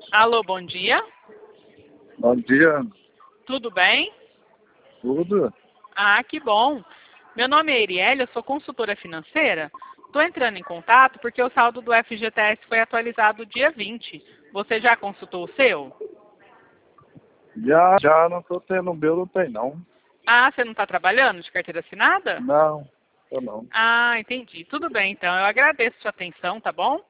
Alô, bom dia. Bom dia, Tudo bem? tudo. Ah, que bom. Meu nome é Erielle, eu sou consultora financeira. Estou entrando em contato porque o saldo do FGTS foi atualizado dia 20. Você já consultou o seu? Já não tô tendo meu, não tem não. Ah, você não está trabalhando de carteira assinada? Não, tô não. Ah, entendi. Tudo bem, então. Eu agradeço sua atenção, tá bom?